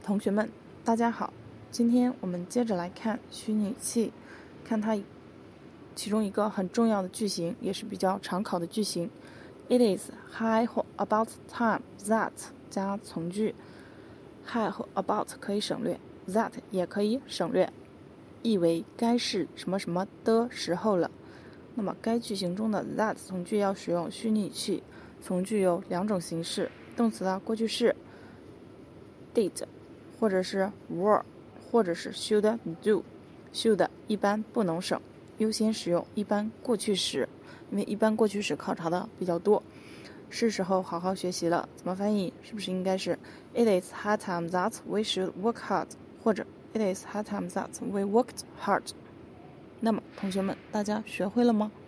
同学们，大家好，今天我们接着来看虚拟语气，看它其中一个很重要的句型，也是比较常考的句型。It is high or about time that 加从句 ，high 和 about 可以省略 ，that 也可以省略，意为该是什么什么的时候了。那么该句型中的 that 从句要使用虚拟语气，从句有两种形式，动词的过去式 did， 或者是 were， 或者是 should do。should 一般不能省，优先使用一般过去时，因为一般过去时考察的比较多。是时候好好学习了，怎么翻译？是不是应该是 It is high time that we should work hard， 或者 It is high time that we worked hard。那么同学们，大家学会了吗？